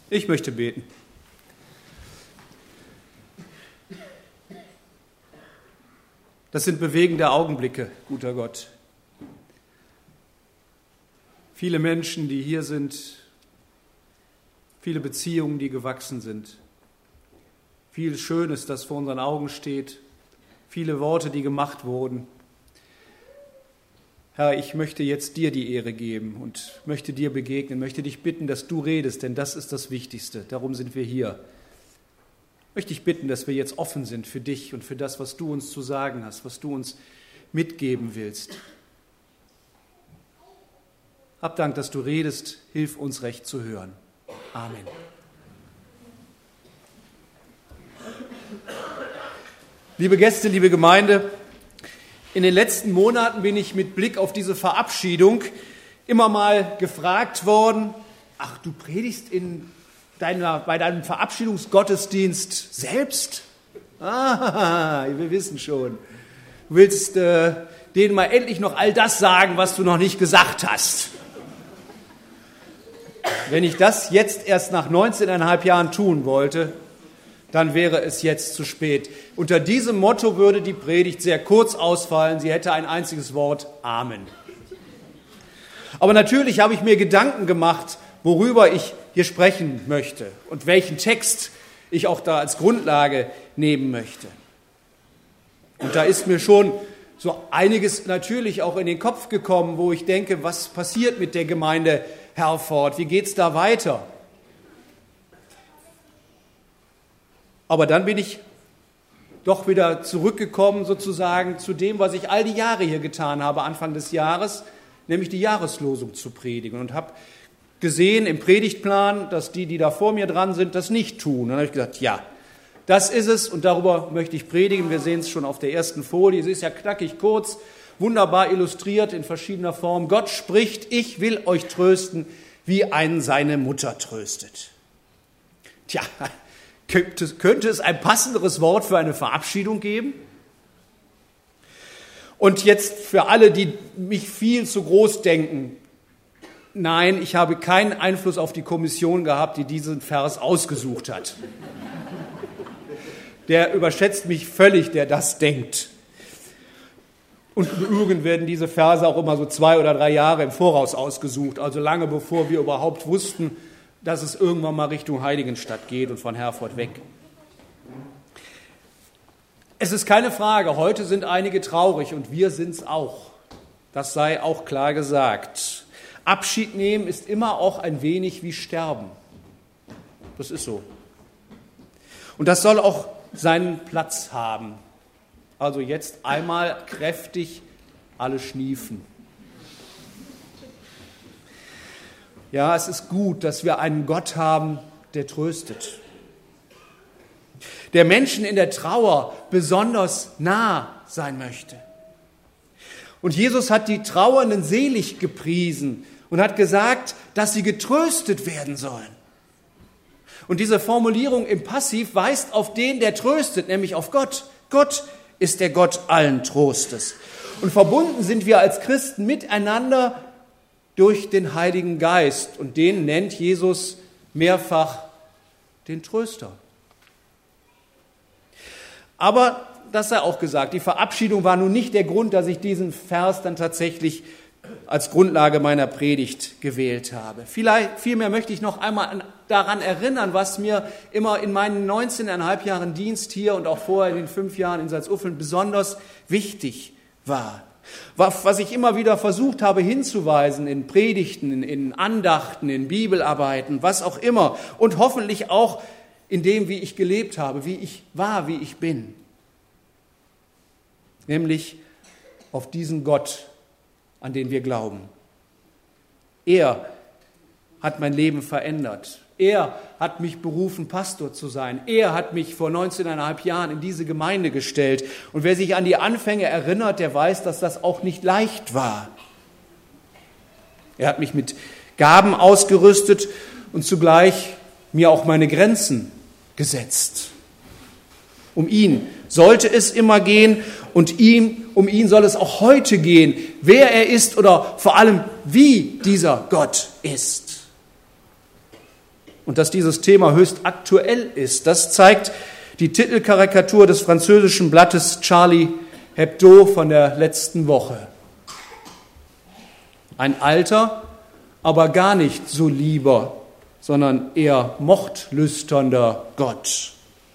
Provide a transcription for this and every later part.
Ich möchte beten. Das sind bewegende Augenblicke, guter Gott. Viele Menschen, die hier sind, viele Beziehungen, die gewachsen sind, viel Schönes, das vor unseren Augen steht, viele Worte, die gemacht wurden. Herr, ich möchte jetzt dir die Ehre geben und möchte dir begegnen, möchte dich bitten, dass du redest, denn das ist das Wichtigste. Darum sind wir hier. Möchte ich bitten, dass wir jetzt offen sind für dich und für das, was du uns zu sagen hast, was du uns mitgeben willst. Hab Dank, dass du redest. Hilf uns, recht zu hören. Amen. Liebe Gäste, liebe Gemeinde, in den letzten Monaten bin ich mit Blick auf diese Verabschiedung immer mal gefragt worden, ach, du predigst bei deinem Verabschiedungsgottesdienst selbst? Ah, wir wissen schon. Du willst denen mal endlich noch all das sagen, was du noch nicht gesagt hast. Wenn ich das jetzt erst nach 19,5 Jahren tun wollte, dann wäre es jetzt zu spät. Unter diesem Motto würde die Predigt sehr kurz ausfallen. Sie hätte ein einziges Wort: Amen. Aber natürlich habe ich mir Gedanken gemacht, worüber ich hier sprechen möchte und welchen Text ich auch da als Grundlage nehmen möchte. Und da ist mir schon so einiges natürlich auch in den Kopf gekommen, wo ich denke, was passiert mit der Gemeinde Herford? Wie geht es da weiter? Aber dann bin ich doch wieder zurückgekommen sozusagen zu dem, was ich all die Jahre hier getan habe, Anfang des Jahres, nämlich die Jahreslosung zu predigen, und habe gesehen im Predigtplan, dass die da vor mir dran sind, das nicht tun. Und dann habe ich gesagt, ja, das ist es, und darüber möchte ich predigen. Wir sehen es schon auf der ersten Folie. Es ist ja knackig kurz, wunderbar illustriert in verschiedener Form. Gott spricht: Ich will euch trösten, wie einen seine Mutter tröstet. Tja, könnte es ein passenderes Wort für eine Verabschiedung geben? Und jetzt für alle, die mich viel zu groß denken: Nein, ich habe keinen Einfluss auf die Kommission gehabt, die diesen Vers ausgesucht hat. Der überschätzt mich völlig, der das denkt. Und im Übrigen werden diese Verse auch immer so 2 oder 3 Jahre im Voraus ausgesucht, also lange bevor wir überhaupt wussten, dass es irgendwann mal Richtung Heiligenstadt geht und von Herford weg. Es ist keine Frage, heute sind einige traurig und wir sind es auch. Das sei auch klar gesagt. Abschied nehmen ist immer auch ein wenig wie sterben. Das ist so. Und das soll auch seinen Platz haben. Also jetzt einmal kräftig alle schniefen. Ja, es ist gut, dass wir einen Gott haben, der tröstet, der Menschen in der Trauer besonders nah sein möchte. Und Jesus hat die Trauernden selig gepriesen und hat gesagt, dass sie getröstet werden sollen. Und diese Formulierung im Passiv weist auf den, der tröstet, nämlich auf Gott. Gott ist der Gott allen Trostes. Und verbunden sind wir als Christen miteinander durch den Heiligen Geist. Und den nennt Jesus mehrfach den Tröster. Aber das sei auch gesagt, die Verabschiedung war nun nicht der Grund, dass ich diesen Vers dann tatsächlich als Grundlage meiner Predigt gewählt habe. Vielmehr möchte ich noch einmal daran erinnern, was mir immer in meinen 19,5 Jahren Dienst hier und auch vorher in den 5 Jahren in Salzuflen besonders wichtig war. Was ich immer wieder versucht habe hinzuweisen in Predigten, in Andachten, in Bibelarbeiten, was auch immer, und hoffentlich auch in dem, wie ich gelebt habe, wie ich war, wie ich bin. Nämlich auf diesen Gott, an den wir glauben. Er hat mein Leben verändert. Er hat mich berufen, Pastor zu sein. Er hat mich vor 19,5 Jahren in diese Gemeinde gestellt. Und wer sich an die Anfänge erinnert, der weiß, dass das auch nicht leicht war. Er hat mich mit Gaben ausgerüstet und zugleich mir auch meine Grenzen gesetzt. Um ihn sollte es immer gehen und um ihn soll es auch heute gehen, wer er ist oder vor allem wie dieser Gott ist. Und dass dieses Thema höchst aktuell ist, das zeigt die Titelkarikatur des französischen Blattes Charlie Hebdo von der letzten Woche. Ein alter, aber gar nicht so lieber, sondern eher mordlüsternder Gott.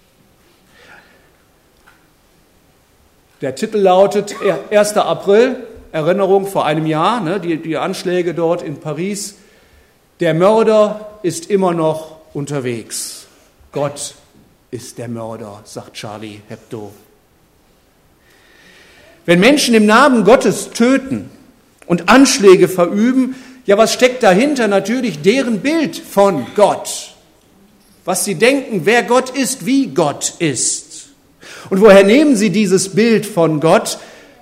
Der Titel lautet 1. April, Erinnerung vor einem Jahr, die Anschläge dort in Paris. Der Mörder ist immer noch unterwegs. Gott ist der Mörder, sagt Charlie Hebdo. Wenn Menschen im Namen Gottes töten und Anschläge verüben, ja, was steckt dahinter? Natürlich deren Bild von Gott. Was sie denken, wer Gott ist, wie Gott ist. Und woher nehmen sie dieses Bild von Gott?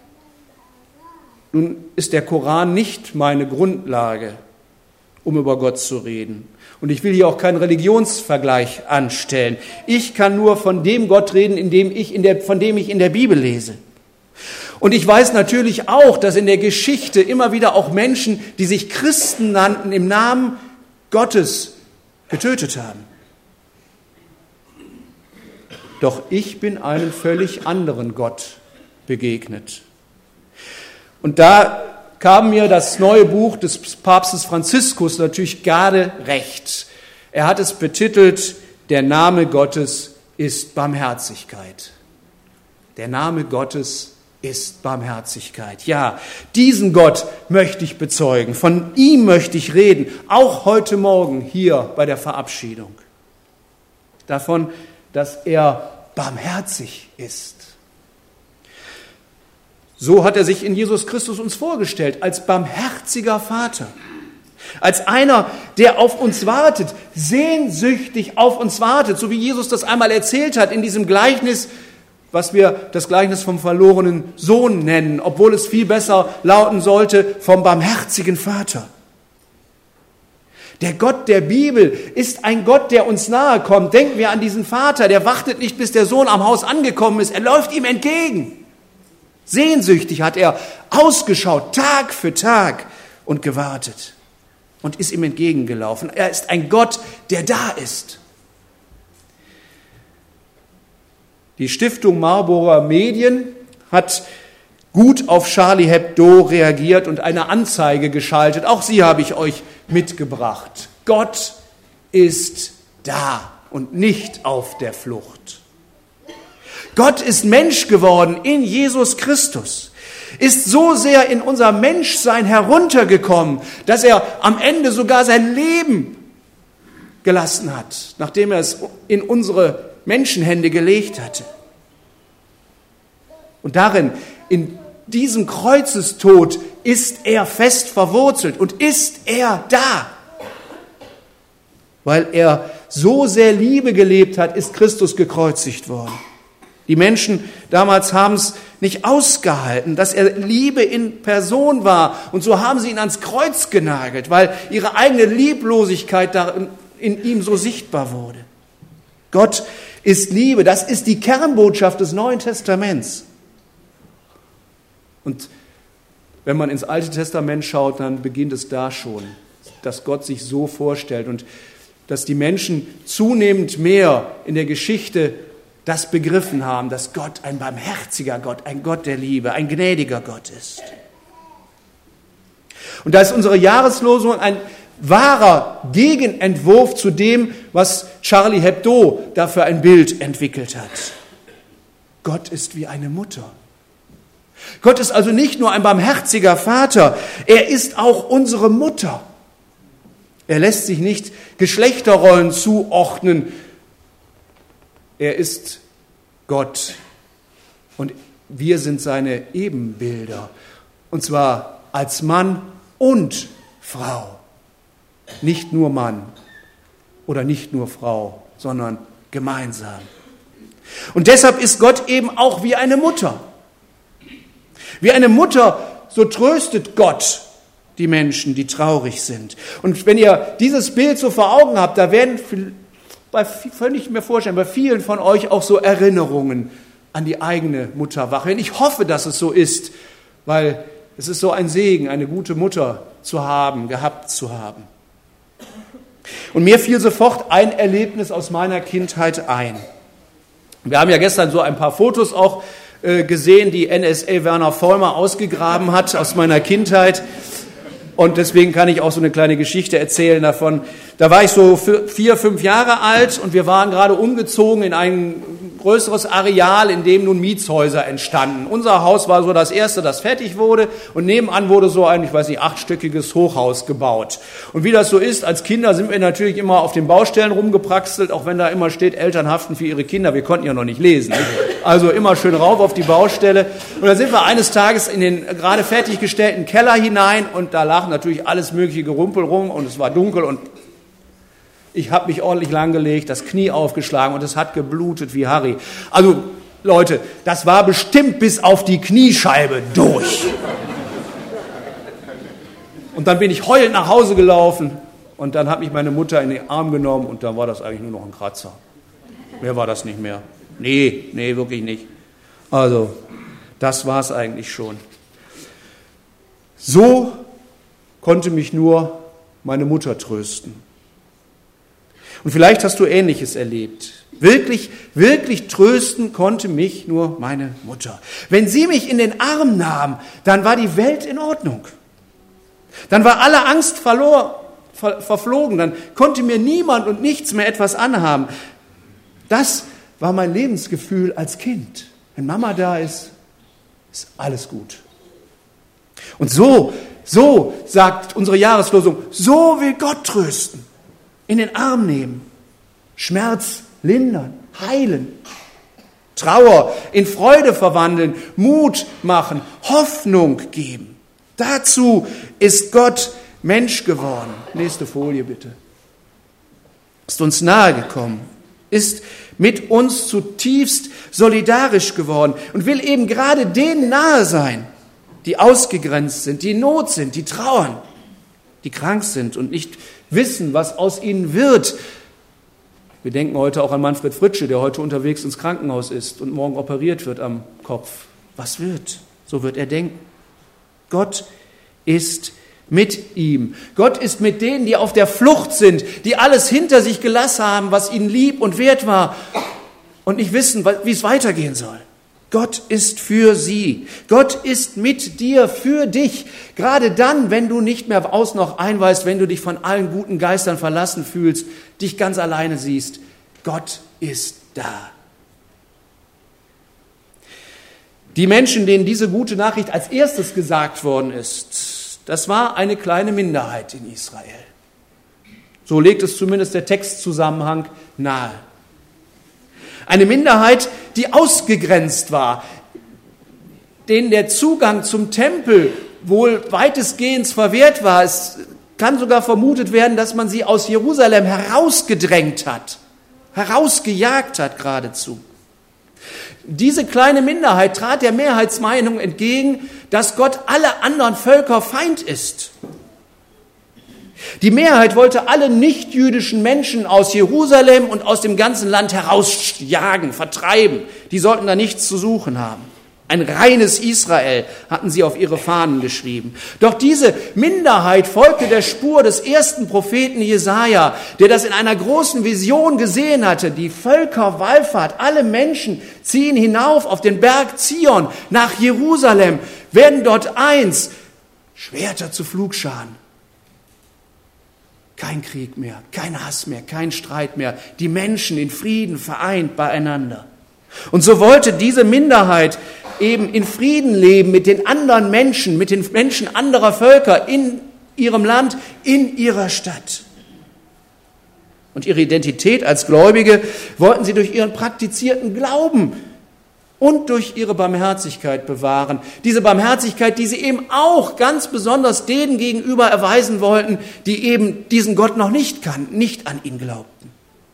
Nun ist der Koran nicht meine Grundlage, um über Gott zu reden. Und ich will hier auch keinen Religionsvergleich anstellen. Ich kann nur von dem Gott reden, von dem ich in der Bibel lese. Und ich weiß natürlich auch, dass in der Geschichte immer wieder auch Menschen, die sich Christen nannten, im Namen Gottes getötet haben. Doch ich bin einem völlig anderen Gott begegnet. Und da kam mir das neue Buch des Papstes Franziskus natürlich gerade recht. Er hat es betitelt, der Name Gottes ist Barmherzigkeit. Der Name Gottes ist Barmherzigkeit. Ja, diesen Gott möchte ich bezeugen, von ihm möchte ich reden, auch heute Morgen hier bei der Verabschiedung. Davon, dass er barmherzig ist. So hat er sich in Jesus Christus uns vorgestellt, als barmherziger Vater. Als einer, der auf uns wartet, sehnsüchtig auf uns wartet, so wie Jesus das einmal erzählt hat in diesem Gleichnis, was wir das Gleichnis vom verlorenen Sohn nennen, obwohl es viel besser lauten sollte, vom barmherzigen Vater. Der Gott der Bibel ist ein Gott, der uns nahe kommt. Denken wir an diesen Vater, der wartet nicht, bis der Sohn am Haus angekommen ist. Er läuft ihm entgegen. Sehnsüchtig hat er ausgeschaut, Tag für Tag und gewartet und ist ihm entgegengelaufen. Er ist ein Gott, der da ist. Die Stiftung Marburger Medien hat gut auf Charlie Hebdo reagiert und eine Anzeige geschaltet. Auch sie habe ich euch mitgebracht. Gott ist da und nicht auf der Flucht. Gott ist Mensch geworden in Jesus Christus, ist so sehr in unser Menschsein heruntergekommen, dass er am Ende sogar sein Leben gelassen hat, nachdem er es in unsere Menschenhände gelegt hatte. Und darin, in diesem Kreuzestod, ist er fest verwurzelt und ist er da. Weil er so sehr Liebe gelebt hat, ist Christus gekreuzigt worden. Die Menschen damals haben es nicht ausgehalten, dass er Liebe in Person war. Und so haben sie ihn ans Kreuz genagelt, weil ihre eigene Lieblosigkeit in ihm so sichtbar wurde. Gott ist Liebe. Das ist die Kernbotschaft des Neuen Testaments. Und wenn man ins Alte Testament schaut, dann beginnt es da schon, dass Gott sich so vorstellt und dass die Menschen zunehmend mehr in der Geschichte das begriffen haben, dass Gott ein barmherziger Gott, ein Gott der Liebe, ein gnädiger Gott ist. Und da ist unsere Jahreslosung ein wahrer Gegenentwurf zu dem, was Charlie Hebdo da für ein Bild entwickelt hat. Gott ist wie eine Mutter. Gott ist also nicht nur ein barmherziger Vater, er ist auch unsere Mutter. Er lässt sich nicht Geschlechterrollen zuordnen. Er ist Gott und wir sind seine Ebenbilder. Und zwar als Mann und Frau. Nicht nur Mann oder nicht nur Frau, sondern gemeinsam. Und deshalb ist Gott eben auch wie eine Mutter. Wie eine Mutter, so tröstet Gott die Menschen, die traurig sind. Und wenn ihr dieses Bild so vor Augen habt, da werden könnte ich mir vorstellen, bei vielen von euch auch so Erinnerungen an die eigene Mutter wach werden. Ich hoffe, dass es so ist, weil es ist so ein Segen, eine gute Mutter zu haben, gehabt zu haben. Und mir fiel sofort ein Erlebnis aus meiner Kindheit ein. Wir haben ja gestern so ein paar Fotos auch gesehen, die NSA Werner Vollmer ausgegraben hat aus meiner Kindheit. Und deswegen kann ich auch so eine kleine Geschichte erzählen davon. Da war ich so 4, 5 Jahre alt und wir waren gerade umgezogen in ein größeres Areal, in dem nun Mietshäuser entstanden. Unser Haus war so das erste, das fertig wurde, und nebenan wurde so ein, 8-stöckiges Hochhaus gebaut. Und wie das so ist, als Kinder sind wir natürlich immer auf den Baustellen rumgepraxelt, auch wenn da immer steht, Eltern haften für ihre Kinder. Wir konnten ja noch nicht lesen. Also immer schön rauf auf die Baustelle. Und dann sind wir eines Tages in den gerade fertiggestellten Keller hinein und da lag natürlich alles mögliche Gerumpel rum und es war dunkel und ich habe mich ordentlich langgelegt, das Knie aufgeschlagen und es hat geblutet wie Harry. Also Leute, das war bestimmt bis auf die Kniescheibe durch. Und dann bin ich heulend nach Hause gelaufen und dann hat mich meine Mutter in den Arm genommen und dann war das eigentlich nur noch ein Kratzer. Mehr war das nicht mehr. Nee, wirklich nicht. Also, das war es eigentlich schon. So konnte mich nur meine Mutter trösten. Und vielleicht hast du Ähnliches erlebt. Wirklich, wirklich trösten konnte mich nur meine Mutter. Wenn sie mich in den Arm nahm, dann war die Welt in Ordnung. Dann war alle Angst verflogen. Dann konnte mir niemand und nichts mehr etwas anhaben. Das war mein Lebensgefühl als Kind. Wenn Mama da ist, ist alles gut. Und so sagt unsere Jahreslosung, so will Gott trösten. In den Arm nehmen, Schmerz lindern, heilen, Trauer in Freude verwandeln, Mut machen, Hoffnung geben. Dazu ist Gott Mensch geworden. Nächste Folie bitte. Ist uns nahe gekommen, ist mit uns zutiefst solidarisch geworden und will eben gerade denen nahe sein, die ausgegrenzt sind, die in Not sind, die trauern, die krank sind und nicht wissen, was aus ihnen wird. Wir denken heute auch an Manfred Fritsche, der heute unterwegs ins Krankenhaus ist und morgen operiert wird am Kopf. Was wird? So wird er denken. Gott ist mit ihm. Gott ist mit denen, die auf der Flucht sind, die alles hinter sich gelassen haben, was ihnen lieb und wert war und nicht wissen, wie es weitergehen soll. Gott ist für sie. Gott ist mit dir, für dich. Gerade dann, wenn du nicht mehr aus noch ein weißt, wenn du dich von allen guten Geistern verlassen fühlst, dich ganz alleine siehst. Gott ist da. Die Menschen, denen diese gute Nachricht als erstes gesagt worden ist, das war eine kleine Minderheit in Israel. So legt es zumindest der Textzusammenhang nahe. Eine Minderheit, die ausgegrenzt war, denen der Zugang zum Tempel wohl weitestgehend verwehrt war. Es kann sogar vermutet werden, dass man sie aus Jerusalem herausgedrängt hat, herausgejagt hat geradezu. Diese kleine Minderheit trat der Mehrheitsmeinung entgegen, dass Gott alle anderen Völker Feind ist. Die Mehrheit wollte alle nichtjüdischen Menschen aus Jerusalem und aus dem ganzen Land herausjagen, vertreiben. Die sollten da nichts zu suchen haben. Ein reines Israel hatten sie auf ihre Fahnen geschrieben. Doch diese Minderheit folgte der Spur des ersten Propheten Jesaja, der das in einer großen Vision gesehen hatte. Die Völkerwallfahrt, alle Menschen ziehen hinauf auf den Berg Zion nach Jerusalem, werden dort eins, Schwerter zu Pflugscharen. Kein Krieg mehr, kein Hass mehr, kein Streit mehr. Die Menschen in Frieden vereint beieinander. Und so wollte diese Minderheit eben in Frieden leben mit den anderen Menschen, mit den Menschen anderer Völker in ihrem Land, in ihrer Stadt. Und ihre Identität als Gläubige wollten sie durch ihren praktizierten Glauben und durch ihre Barmherzigkeit bewahren. Diese Barmherzigkeit, die sie eben auch ganz besonders denen gegenüber erweisen wollten, die eben diesen Gott noch nicht kannten, nicht an ihn glaubten.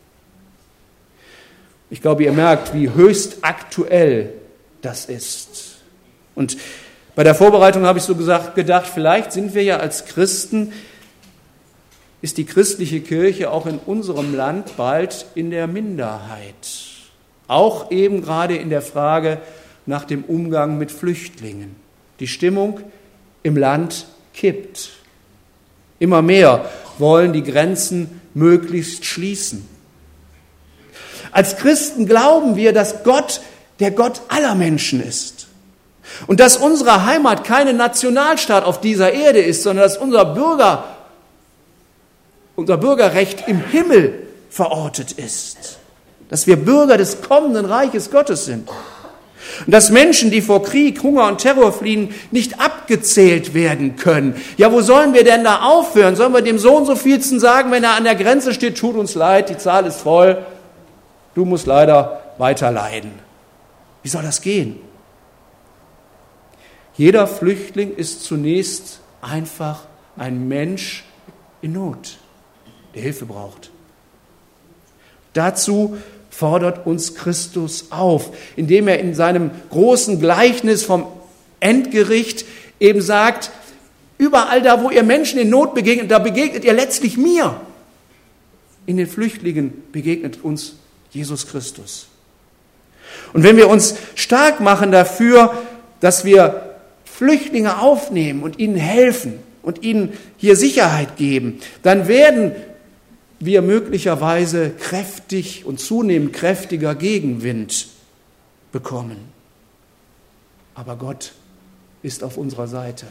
Ich glaube, ihr merkt, wie höchst aktuell das ist. Und bei der Vorbereitung habe ich so gedacht, vielleicht sind wir ja als Christen, ist die christliche Kirche auch in unserem Land bald in der Minderheit. Auch eben gerade in der Frage nach dem Umgang mit Flüchtlingen. Die Stimmung im Land kippt. Immer mehr wollen die Grenzen möglichst schließen. Als Christen glauben wir, dass Gott der Gott aller Menschen ist. Und dass unsere Heimat keine Nationalstaat auf dieser Erde ist, sondern dass unser Bürgerrecht im Himmel verortet ist. Dass wir Bürger des kommenden Reiches Gottes sind. Und dass Menschen, die vor Krieg, Hunger und Terror fliehen, nicht abgezählt werden können. Ja, wo sollen wir denn da aufhören? Sollen wir dem so und so vielsten sagen, wenn er an der Grenze steht, tut uns leid, die Zahl ist voll, du musst leider weiter leiden. Wie soll das gehen? Jeder Flüchtling ist zunächst einfach ein Mensch in Not, der Hilfe braucht. Dazu fordert uns Christus auf, indem er in seinem großen Gleichnis vom Endgericht eben sagt, überall da, wo ihr Menschen in Not begegnet, da begegnet ihr letztlich mir. In den Flüchtlingen begegnet uns Jesus Christus. Und wenn wir uns stark machen dafür, dass wir Flüchtlinge aufnehmen und ihnen helfen und ihnen hier Sicherheit geben, dann werden wir möglicherweise kräftig und zunehmend kräftiger Gegenwind bekommen. Aber Gott ist auf unserer Seite.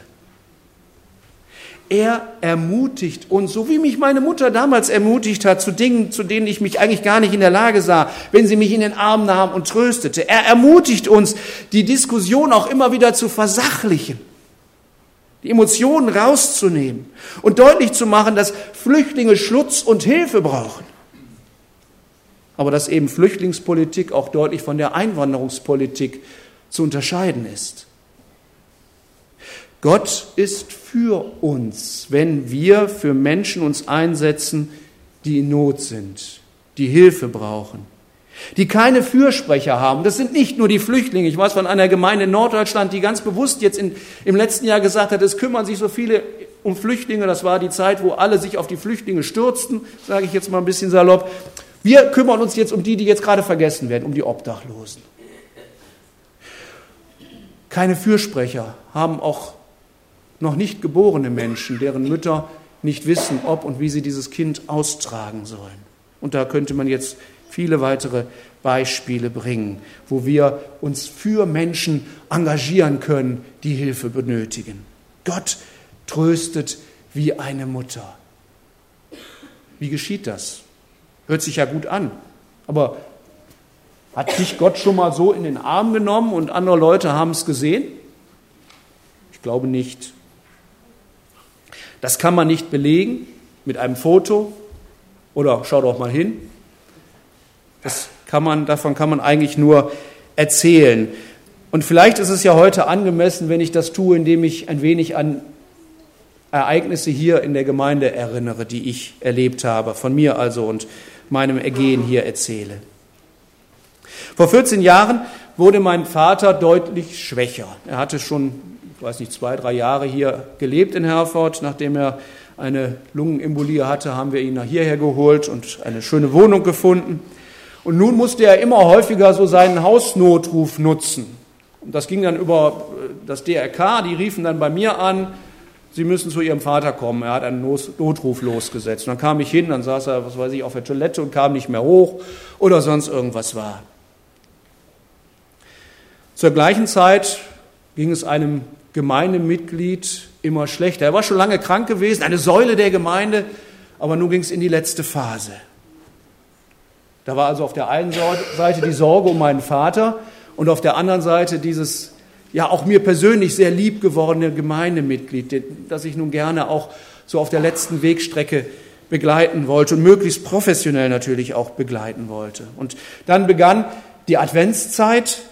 Er ermutigt uns, so wie mich meine Mutter damals ermutigt hat, zu Dingen, zu denen ich mich eigentlich gar nicht in der Lage sah, wenn sie mich in den Arm nahm und tröstete. Er ermutigt uns, die Diskussion auch immer wieder zu versachlichen, die Emotionen rauszunehmen und deutlich zu machen, dass Flüchtlinge Schutz und Hilfe brauchen. Aber dass eben Flüchtlingspolitik auch deutlich von der Einwanderungspolitik zu unterscheiden ist. Gott ist für uns, wenn wir für Menschen uns einsetzen, die in Not sind, die Hilfe brauchen, die keine Fürsprecher haben. Das sind nicht nur die Flüchtlinge. Ich weiß von einer Gemeinde in Norddeutschland, die ganz bewusst jetzt im letzten Jahr gesagt hat, es kümmern sich so viele um Flüchtlinge. Das war die Zeit, wo alle sich auf die Flüchtlinge stürzten, sage ich jetzt mal ein bisschen salopp. Wir kümmern uns jetzt um die jetzt gerade vergessen werden, um die Obdachlosen. Keine Fürsprecher haben auch noch nicht geborene Menschen, deren Mütter nicht wissen, ob und wie sie dieses Kind austragen sollen. Und da könnte man jetzt viele weitere Beispiele bringen, wo wir uns für Menschen engagieren können, die Hilfe benötigen. Gott tröstet wie eine Mutter. Wie geschieht das? Hört sich ja gut an, aber hat dich Gott schon mal so in den Arm genommen und andere Leute haben es gesehen? Ich glaube nicht. Das kann man nicht belegen mit einem Foto oder schau doch mal hin. Davon kann man eigentlich nur erzählen. Und vielleicht ist es ja heute angemessen, wenn ich das tue, indem ich ein wenig an Ereignisse hier in der Gemeinde erinnere, die ich erlebt habe, von mir also und meinem Ergehen hier erzähle. Vor 14 Jahren wurde mein Vater deutlich schwächer. Er hatte schon, 2-3 Jahre hier gelebt in Herford. Nachdem er eine Lungenembolie hatte, haben wir ihn nach hierher geholt und eine schöne Wohnung gefunden. Und nun musste er immer häufiger so seinen Hausnotruf nutzen. Und das ging dann über das DRK, die riefen dann bei mir an, Sie müssen zu Ihrem Vater kommen. Er hat einen Notruf losgesetzt. Und dann kam ich hin, dann saß er, auf der Toilette und kam nicht mehr hoch oder sonst irgendwas war. Zur gleichen Zeit ging es einem Gemeindemitglied immer schlechter. Er war schon lange krank gewesen, eine Säule der Gemeinde, aber nun ging es in die letzte Phase. Da war also auf der einen Seite die Sorge um meinen Vater und auf der anderen Seite dieses, ja auch mir persönlich sehr lieb gewordene Gemeindemitglied, das ich nun gerne auch so auf der letzten Wegstrecke begleiten wollte und möglichst professionell natürlich auch begleiten wollte. Und dann begann die Adventszeit.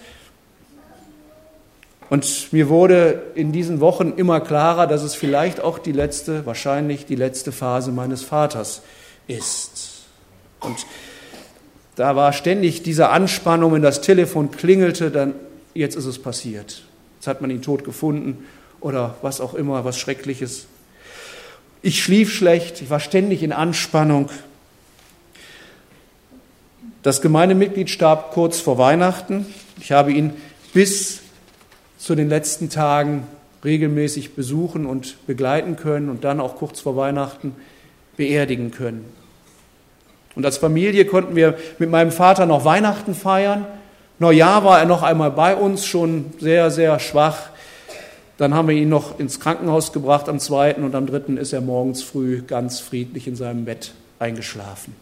Und mir wurde in diesen Wochen immer klarer, dass es vielleicht auch wahrscheinlich die letzte Phase meines Vaters ist. Und da war ständig diese Anspannung, wenn das Telefon klingelte, dann jetzt ist es passiert. Jetzt hat man ihn tot gefunden oder was auch immer, was Schreckliches. Ich schlief schlecht, ich war ständig in Anspannung. Das Gemeindemitglied starb kurz vor Weihnachten. Ich habe ihn bis zu den letzten Tagen regelmäßig besuchen und begleiten können und dann auch kurz vor Weihnachten beerdigen können. Und als Familie konnten wir mit meinem Vater noch Weihnachten feiern. Neujahr war er noch einmal bei uns, schon sehr, sehr schwach. Dann haben wir ihn noch ins Krankenhaus gebracht am 2. und am 3. ist er morgens früh ganz friedlich in seinem Bett eingeschlafen.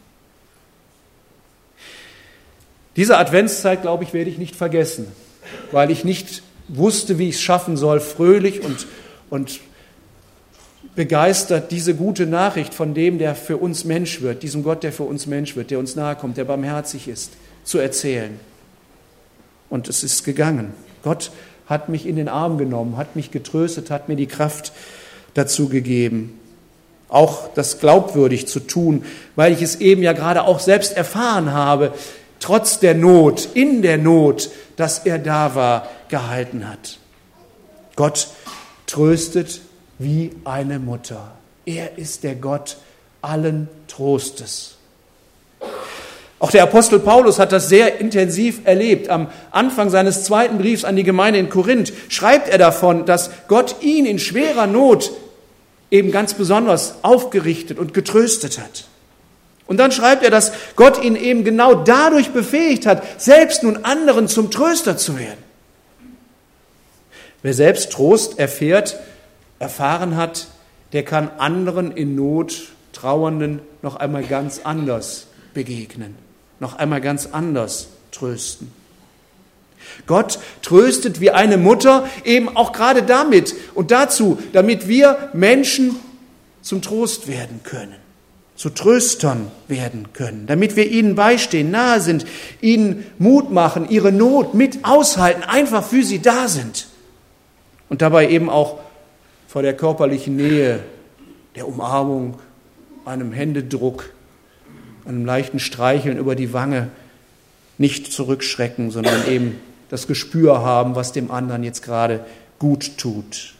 Diese Adventszeit, glaube ich, werde ich nicht vergessen, weil ich nicht wusste, wie ich es schaffen soll, fröhlich und begeistert diese gute Nachricht von dem, der für uns Mensch wird, diesem Gott, der für uns Mensch wird, der uns nahe kommt, der barmherzig ist, zu erzählen. Und es ist gegangen. Gott hat mich in den Arm genommen, hat mich getröstet, hat mir die Kraft dazu gegeben, auch das glaubwürdig zu tun, weil ich es eben ja gerade auch selbst erfahren habe, trotz der Not, in der Not, dass er da war, gehalten hat. Gott tröstet wie eine Mutter. Er ist der Gott allen Trostes. Auch der Apostel Paulus hat das sehr intensiv erlebt. Am Anfang seines 2. Briefs an die Gemeinde in Korinth schreibt er davon, dass Gott ihn in schwerer Not eben ganz besonders aufgerichtet und getröstet hat. Und dann schreibt er, dass Gott ihn eben genau dadurch befähigt hat, selbst nun anderen zum Tröster zu werden. Wer selbst Trost erfahren hat, der kann anderen in Not, Trauernden noch einmal ganz anders begegnen, noch einmal ganz anders trösten. Gott tröstet wie eine Mutter eben auch gerade damit und dazu, damit wir Menschen zum Trost werden können, zu Tröstern werden können, damit wir ihnen beistehen, nahe sind, ihnen Mut machen, ihre Not mit aushalten, einfach für sie da sind und dabei eben auch vor der körperlichen Nähe, der Umarmung, einem Händedruck, einem leichten Streicheln über die Wange nicht zurückschrecken, sondern eben das Gespür haben, was dem anderen jetzt gerade gut tut.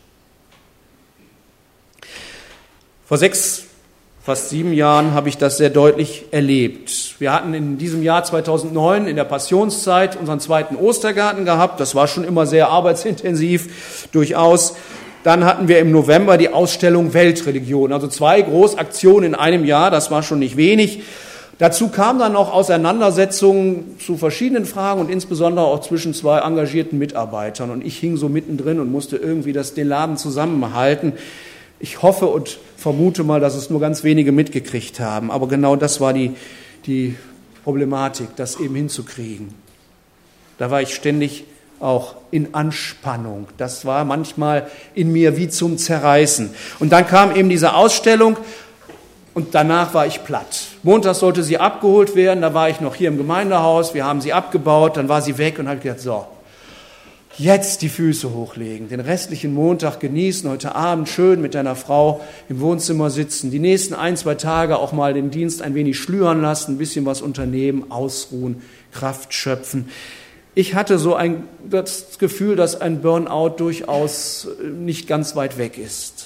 Vor 6, fast 7 Jahren habe ich das sehr deutlich erlebt. Wir hatten in diesem Jahr 2009 in der Passionszeit unseren 2. Ostergarten gehabt. Das war schon immer sehr arbeitsintensiv, durchaus. Dann hatten wir im November die Ausstellung Weltreligion, also 2 Großaktionen in einem Jahr, das war schon nicht wenig. Dazu kamen dann noch Auseinandersetzungen zu verschiedenen Fragen und insbesondere auch zwischen 2 engagierten Mitarbeitern. Und ich hing so mittendrin und musste irgendwie den Laden zusammenhalten. Ich hoffe und vermute mal, dass es nur ganz wenige mitgekriegt haben. Aber genau das war die Problematik, das eben hinzukriegen. Da war ich ständig auch in Anspannung. Das war manchmal in mir wie zum Zerreißen. Und dann kam eben diese Ausstellung und danach war ich platt. Montag sollte sie abgeholt werden, da war ich noch hier im Gemeindehaus, wir haben sie abgebaut, dann war sie weg und habe gedacht, so, jetzt die Füße hochlegen, den restlichen Montag genießen, heute Abend schön mit deiner Frau im Wohnzimmer sitzen, die nächsten 1, 2 Tage auch mal den Dienst ein wenig schlüren lassen, ein bisschen was unternehmen, ausruhen, Kraft schöpfen. Ich hatte so das Gefühl, dass ein Burnout durchaus nicht ganz weit weg ist.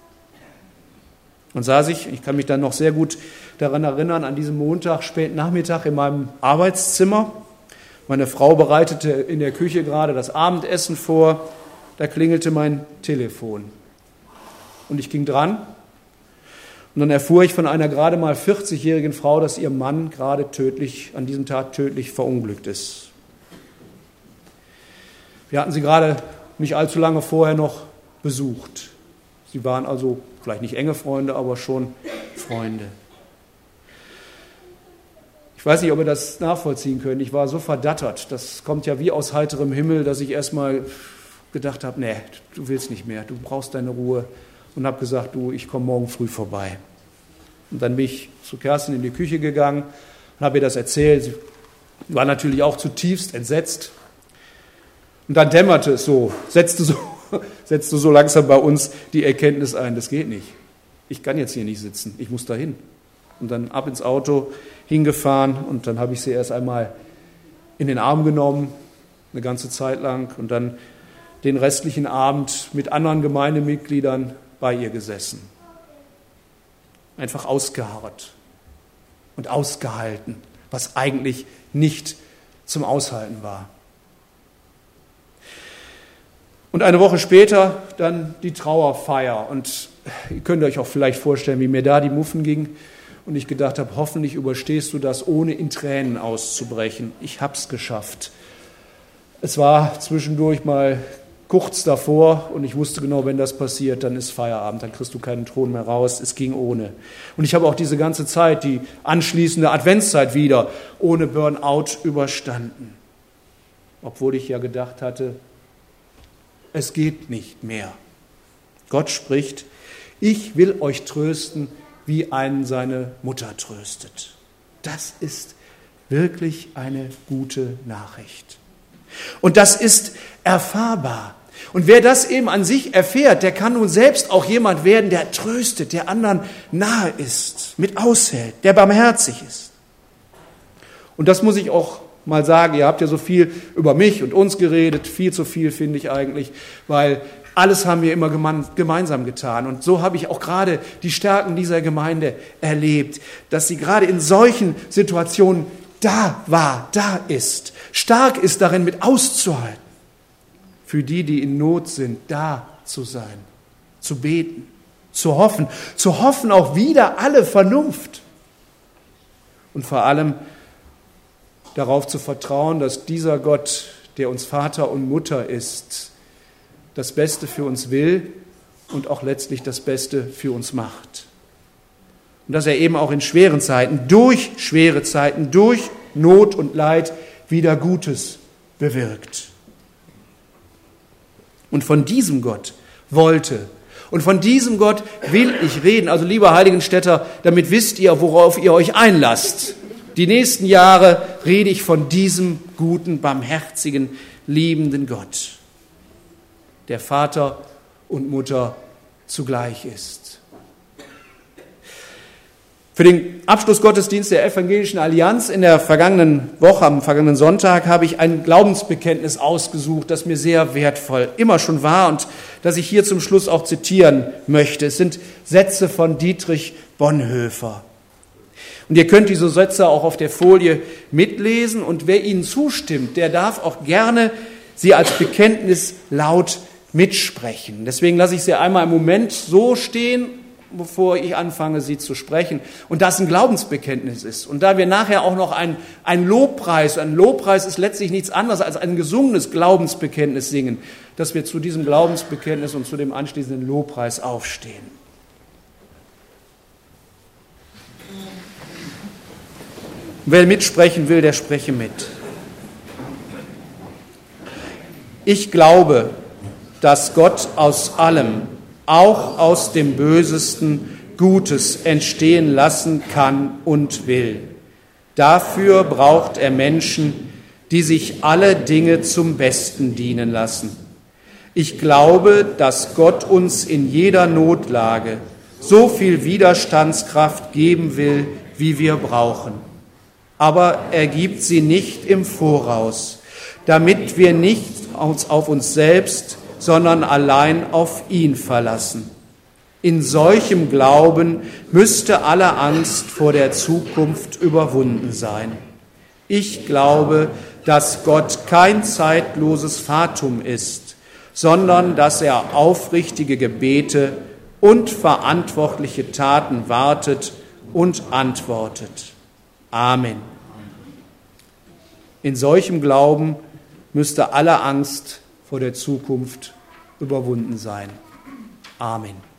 Und saß ich kann mich dann noch sehr gut daran erinnern, an diesem Montag, spät Nachmittag in meinem Arbeitszimmer. Meine Frau bereitete in der Küche gerade das Abendessen vor. Da klingelte mein Telefon. Und ich ging dran. Und dann erfuhr ich von einer gerade mal 40-jährigen Frau, dass ihr Mann gerade an diesem Tag tödlich verunglückt ist. Wir hatten sie gerade nicht allzu lange vorher noch besucht. Sie waren also vielleicht nicht enge Freunde, aber schon Freunde. Ich weiß nicht, ob ihr das nachvollziehen könnt. Ich war so verdattert, das kommt ja wie aus heiterem Himmel, dass ich erstmal gedacht habe, nee, du willst nicht mehr, du brauchst deine Ruhe. Und habe gesagt, ich komme morgen früh vorbei. Und dann bin ich zu Kerstin in die Küche gegangen und habe ihr das erzählt. Sie war natürlich auch zutiefst entsetzt. Und dann dämmerte es so, setzte so langsam bei uns die Erkenntnis ein, das geht nicht. Ich kann jetzt hier nicht sitzen, ich muss dahin. Und dann ab ins Auto hingefahren und dann habe ich sie erst einmal in den Arm genommen, eine ganze Zeit lang und dann den restlichen Abend mit anderen Gemeindemitgliedern bei ihr gesessen. Einfach ausgeharrt und ausgehalten, was eigentlich nicht zum Aushalten war. Und eine Woche später dann die Trauerfeier. Und ihr könnt euch auch vielleicht vorstellen, wie mir da die Muffen ging. Und ich gedacht habe, hoffentlich überstehst du das, ohne in Tränen auszubrechen. Ich habe es geschafft. Es war zwischendurch mal kurz davor und ich wusste genau, wenn das passiert, dann ist Feierabend, dann kriegst du keinen Thron mehr raus. Es ging ohne. Und ich habe auch diese ganze Zeit, die anschließende Adventszeit wieder, ohne Burnout überstanden. Obwohl ich ja gedacht hatte, es geht nicht mehr. Gott spricht, ich will euch trösten, wie einen seine Mutter tröstet. Das ist wirklich eine gute Nachricht. Und das ist erfahrbar. Und wer das eben an sich erfährt, der kann nun selbst auch jemand werden, der tröstet, der anderen nahe ist, mit aushält, der barmherzig ist. Und das muss ich auch mal sagen, ihr habt ja so viel über mich und uns geredet, viel zu viel finde ich eigentlich, weil alles haben wir immer gemeinsam getan. Und so habe ich auch gerade die Stärken dieser Gemeinde erlebt, dass sie gerade in solchen Situationen da war, da ist, stark ist darin, mit auszuhalten, für die, die in Not sind, da zu sein, zu beten, zu hoffen auch wieder alle Vernunft und vor allem darauf zu vertrauen, dass dieser Gott, der uns Vater und Mutter ist, das Beste für uns will und auch letztlich das Beste für uns macht. Und dass er eben auch in schweren Zeiten, durch schwere Zeiten, durch Not und Leid wieder Gutes bewirkt. Und von diesem Gott wollte und von diesem Gott will ich reden. Also lieber Heiligenstädter, damit wisst ihr, worauf ihr euch einlasst. Die nächsten Jahre rede ich von diesem guten, barmherzigen, liebenden Gott, der Vater und Mutter zugleich ist. Für den Abschlussgottesdienst der Evangelischen Allianz in der vergangenen Woche, am vergangenen Sonntag, habe ich ein Glaubensbekenntnis ausgesucht, das mir sehr wertvoll immer schon war und das ich hier zum Schluss auch zitieren möchte. Es sind Sätze von Dietrich Bonhoeffer. Und ihr könnt diese Sätze auch auf der Folie mitlesen und wer ihnen zustimmt, der darf auch gerne sie als Bekenntnis laut mitsprechen. Deswegen lasse ich sie einmal im Moment so stehen, bevor ich anfange, sie zu sprechen. Und das ein Glaubensbekenntnis ist. Und da wir nachher auch noch ein Lobpreis ist letztlich nichts anderes als ein gesungenes Glaubensbekenntnis singen, dass wir zu diesem Glaubensbekenntnis und zu dem anschließenden Lobpreis aufstehen. Wer mitsprechen will, der spreche mit. Ich glaube, dass Gott aus allem, auch aus dem Bösesten, Gutes entstehen lassen kann und will. Dafür braucht er Menschen, die sich alle Dinge zum Besten dienen lassen. Ich glaube, dass Gott uns in jeder Notlage so viel Widerstandskraft geben will, wie wir brauchen. Aber er gibt sie nicht im Voraus, damit wir nicht auf uns selbst, sondern allein auf ihn verlassen. In solchem Glauben müsste alle Angst vor der Zukunft überwunden sein. Ich glaube, dass Gott kein zeitloses Fatum ist, sondern dass er aufrichtige Gebete und verantwortliche Taten wartet und antwortet. Amen. In solchem Glauben müsste alle Angst vor der Zukunft überwunden sein. Amen.